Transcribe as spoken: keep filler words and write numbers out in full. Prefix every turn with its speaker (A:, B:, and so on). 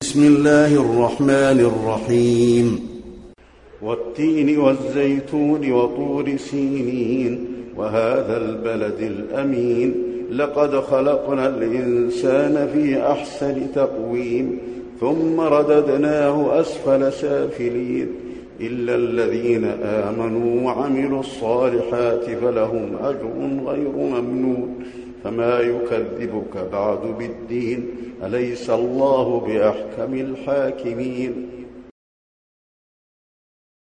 A: بسم الله الرحمن الرحيم
B: والتين والزيتون وطور سينين وهذا البلد الأمين لقد خلقنا الإنسان في أحسن تقويم ثم رددناه أسفل سافلين إلا الذين آمنوا وعملوا الصالحات فلهم أجر غير ممنون فما يكذبك بعد بالدين أليس الله بأحكم الحاكمين